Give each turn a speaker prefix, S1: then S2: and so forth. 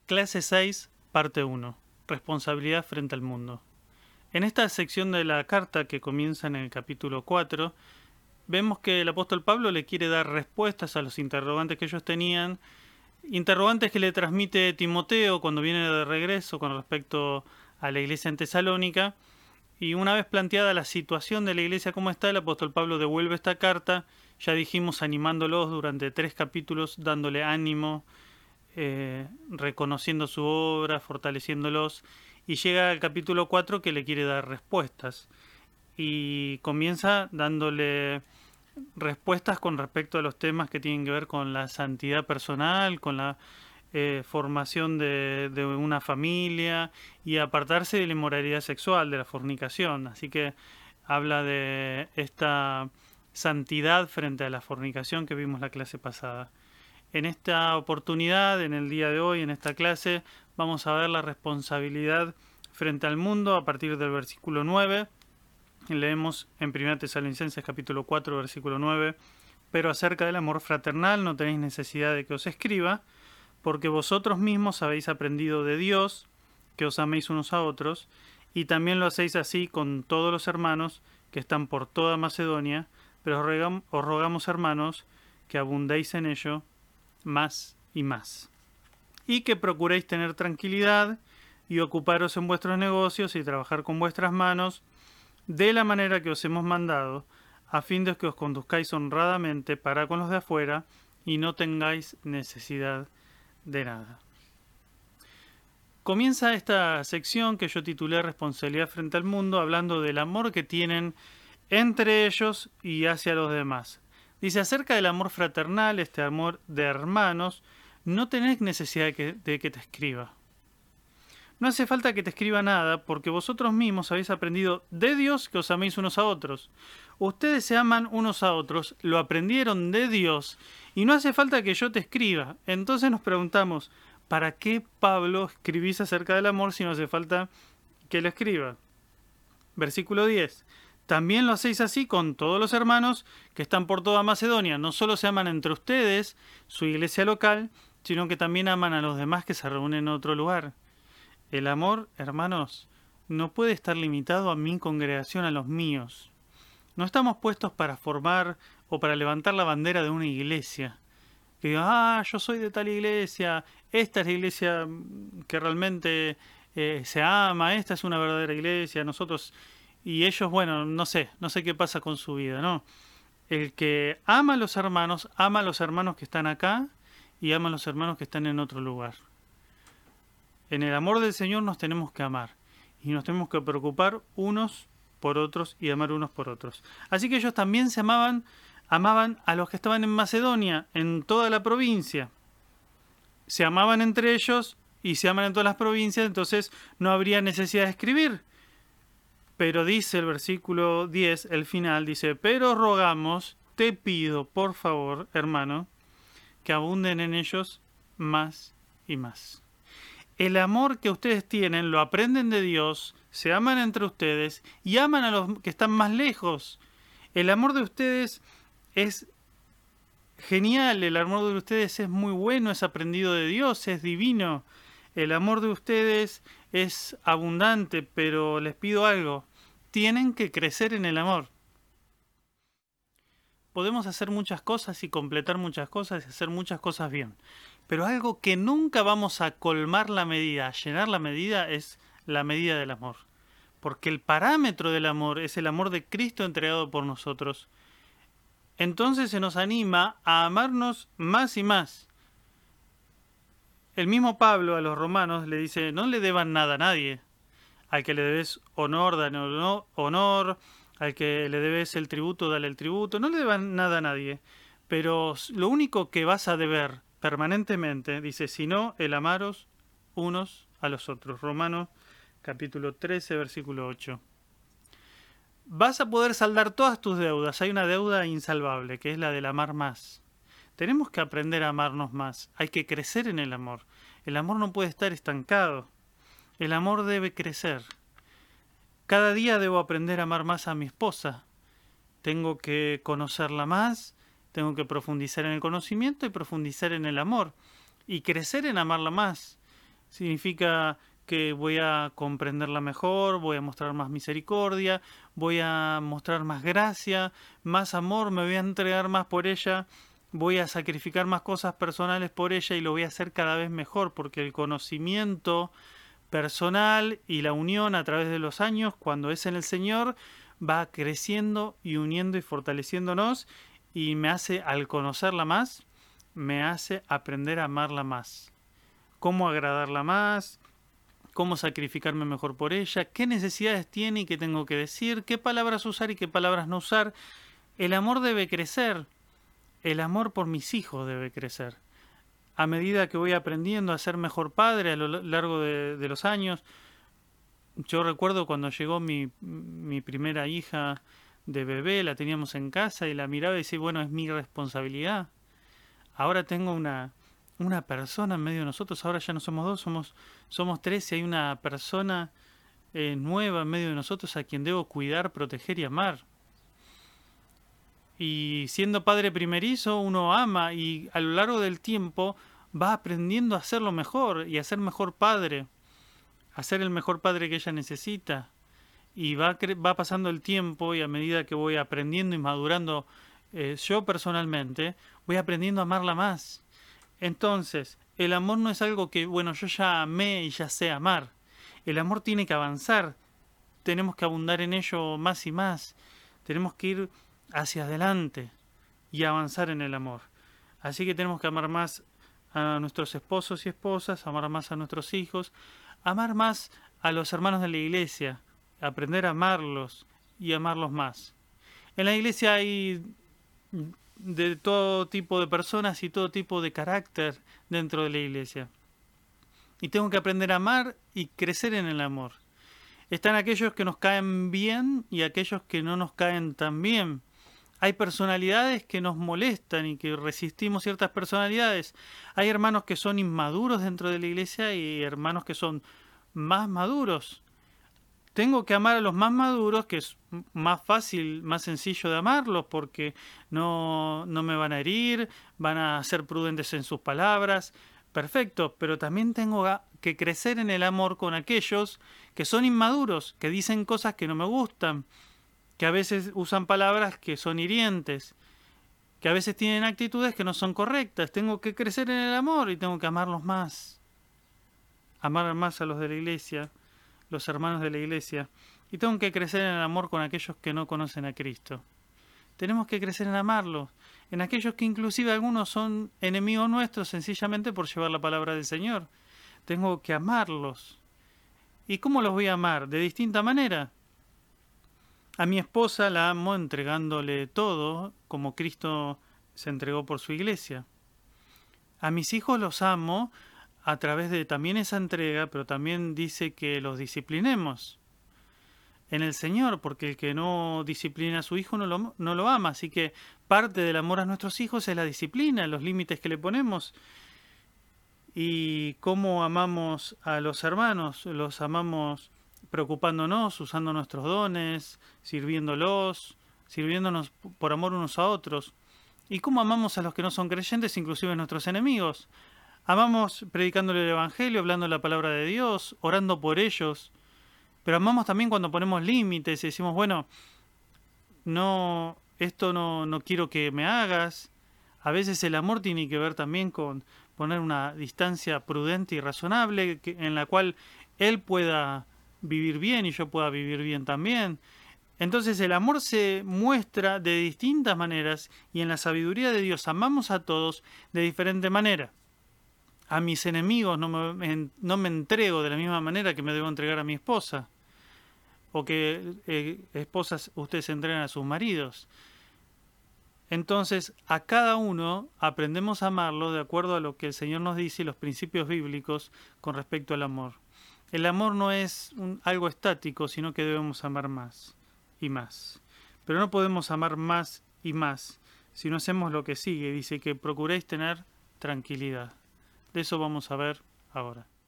S1: Clase 6, parte 1. Responsabilidad frente al mundo. En esta sección de la carta que comienza en el capítulo 4, vemos que el apóstol Pablo le quiere dar respuestas a los interrogantes que ellos tenían, interrogantes que le transmite Timoteo cuando viene de regreso con respecto a la iglesia en Tesalónica. Y una vez planteada la situación de la iglesia como está, el apóstol Pablo devuelve esta carta, ya dijimos, animándolos durante 3 capítulos, dándole ánimo, reconociendo su obra, fortaleciéndolos, y llega al capítulo 4 que le quiere dar respuestas. Y comienza dándole respuestas con respecto a los temas que tienen que ver con la santidad personal, con la formación de una familia y apartarse de la inmoralidad sexual, de la fornicación. Así que habla de esta santidad frente a la fornicación que vimos la clase pasada. En esta oportunidad, en el día de hoy, en esta clase, vamos a ver la responsabilidad frente al mundo a partir del versículo 9. Leemos en 1 Tesalonicenses capítulo 4, versículo 9. Pero acerca del amor fraternal no tenéis necesidad de que os escriba, porque vosotros mismos habéis aprendido de Dios, que os améis unos a otros, y también lo hacéis así con todos los hermanos que están por toda Macedonia, pero os rogamos, hermanos, que abundéis en ello más y más, y que procuréis tener tranquilidad y ocuparos en vuestros negocios y trabajar con vuestras manos de la manera que os hemos mandado, a fin de que os conduzcáis honradamente para con los de afuera y no tengáis necesidad de nada. Comienza esta sección que yo titulé Responsabilidad frente al mundo, hablando del amor que tienen entre ellos y hacia los demás. Dice, acerca del amor fraternal, este amor de hermanos, no tenés necesidad de que te escriba. No hace falta que te escriba nada, porque vosotros mismos habéis aprendido de Dios que os améis unos a otros. Ustedes se aman unos a otros, lo aprendieron de Dios, y no hace falta que yo te escriba. Entonces nos preguntamos, ¿para qué, Pablo, escribís acerca del amor si no hace falta que lo escriba? Versículo 10. También lo hacéis así con todos los hermanos que están por toda Macedonia. No solo se aman entre ustedes, su iglesia local, sino que también aman a los demás que se reúnen en otro lugar. El amor, hermanos, no puede estar limitado a mi congregación, a los míos. No estamos puestos para formar o para levantar la bandera de una iglesia. Que diga, yo soy de tal iglesia, esta es la iglesia que realmente se ama, esta es una verdadera iglesia, nosotros... Y ellos, bueno, no sé qué pasa con su vida, ¿no? El que ama a los hermanos que están acá y ama a los hermanos que están en otro lugar. En el amor del Señor nos tenemos que amar y nos tenemos que preocupar unos por otros y amar unos por otros. Así que ellos también se amaban a los que estaban en Macedonia, en toda la provincia. Se amaban entre ellos y se aman en todas las provincias, entonces no habría necesidad de escribir. Pero dice el versículo 10, el final, dice, pero rogamos, te pido, por favor, hermano, que abunden en ellos más y más. El amor que ustedes tienen lo aprenden de Dios, se aman entre ustedes y aman a los que están más lejos. El amor de ustedes es genial, el amor de ustedes es muy bueno, es aprendido de Dios, es divino. El amor de ustedes es abundante, pero les pido algo. Tienen que crecer en el amor. Podemos hacer muchas cosas y completar muchas cosas y hacer muchas cosas bien. Pero algo que nunca vamos a colmar la medida, a llenar la medida, es la medida del amor. Porque el parámetro del amor es el amor de Cristo entregado por nosotros. Entonces se nos anima a amarnos más y más. El mismo Pablo a los romanos le dice, no le deban nada a nadie. Al que le debes honor, dale honor. Al que le debes el tributo, dale el tributo. No le deban nada a nadie. Pero lo único que vas a deber permanentemente, dice, sino el amaros unos a los otros. Romanos capítulo 13, versículo 8. Vas a poder saldar todas tus deudas. Hay una deuda insalvable, que es la del amar más. Tenemos que aprender a amarnos más. Hay que crecer en el amor. El amor no puede estar estancado. El amor debe crecer. Cada día debo aprender a amar más a mi esposa. Tengo que conocerla más, tengo que profundizar en el conocimiento y profundizar en el amor. Y crecer en amarla más. Significa que voy a comprenderla mejor, voy a mostrar más misericordia, voy a mostrar más gracia, más amor, me voy a entregar más por ella, voy a sacrificar más cosas personales por ella y lo voy a hacer cada vez mejor, porque el conocimiento personal y la unión a través de los años, cuando es en el Señor, va creciendo y uniendo y fortaleciéndonos y me hace, al conocerla más, me hace aprender a amarla más. Cómo agradarla más, cómo sacrificarme mejor por ella, qué necesidades tiene y qué tengo que decir, qué palabras usar y qué palabras no usar. El amor debe crecer, el amor por mis hijos debe crecer. A medida que voy aprendiendo a ser mejor padre a lo largo de los años, yo recuerdo cuando llegó mi primera hija de bebé, la teníamos en casa y la miraba y decía, bueno, es mi responsabilidad. Ahora tengo una persona en medio de nosotros, ahora ya no somos dos, somos tres y hay una persona nueva en medio de nosotros a quien debo cuidar, proteger y amar. Y siendo padre primerizo, uno ama y a lo largo del tiempo va aprendiendo a hacerlo mejor y a ser mejor padre, a ser el mejor padre que ella necesita. Y va pasando el tiempo y a medida que voy aprendiendo y madurando yo personalmente, voy aprendiendo a amarla más. Entonces, el amor no es algo que, bueno, yo ya amé y ya sé amar. El amor tiene que avanzar. Tenemos que abundar en ello más y más. Tenemos que ir hacia adelante y avanzar en el amor. Así que tenemos que amar más a nuestros esposos y esposas, amar más a nuestros hijos, amar más a los hermanos de la iglesia, aprender a amarlos y amarlos más. En la iglesia hay de todo tipo de personas y todo tipo de carácter dentro de la iglesia. Y tengo que aprender a amar y crecer en el amor. Están aquellos que nos caen bien y aquellos que no nos caen tan bien. Hay personalidades que nos molestan y que resistimos ciertas personalidades. Hay hermanos que son inmaduros dentro de la iglesia y hermanos que son más maduros. Tengo que amar a los más maduros, que es más fácil, más sencillo de amarlos, porque no me van a herir, van a ser prudentes en sus palabras. Perfecto, pero también tengo que crecer en el amor con aquellos que son inmaduros, que dicen cosas que no me gustan, que a veces usan palabras que son hirientes, que a veces tienen actitudes que no son correctas. Tengo que crecer en el amor y tengo que amarlos más. Amar más a los de la iglesia, los hermanos de la iglesia. Y tengo que crecer en el amor con aquellos que no conocen a Cristo. Tenemos que crecer en amarlos, en aquellos que inclusive algunos son enemigos nuestros sencillamente por llevar la palabra del Señor. Tengo que amarlos. ¿Y cómo los voy a amar? De distinta manera. A mi esposa la amo entregándole todo, como Cristo se entregó por su iglesia. A mis hijos los amo a través de también esa entrega, pero también dice que los disciplinemos en el Señor, porque el que no disciplina a su hijo no lo ama. Así que parte del amor a nuestros hijos es la disciplina, los límites que le ponemos. Y cómo amamos a los hermanos, los amamos preocupándonos, usando nuestros dones, sirviéndonos por amor unos a otros. ¿Y cómo amamos a los que no son creyentes, inclusive nuestros enemigos? Amamos predicándole el Evangelio, hablando la palabra de Dios, orando por ellos. Pero amamos también cuando ponemos límites y decimos, bueno, esto no quiero que me hagas. A veces el amor tiene que ver también con poner una distancia prudente y razonable en la cual él pueda vivir bien y yo pueda vivir bien también. Entonces el amor se muestra de distintas maneras y en la sabiduría de Dios amamos a todos de diferente manera. A mis enemigos no me entrego de la misma manera que me debo entregar a mi esposa. O que esposas ustedes se entregan a sus maridos. Entonces, a cada uno aprendemos a amarlo de acuerdo a lo que el Señor nos dice y los principios bíblicos con respecto al amor. El amor no es algo estático, sino que debemos amar más y más. Pero no podemos amar más y más si no hacemos lo que sigue. Dice que procuréis tener tranquilidad. De eso vamos a ver ahora.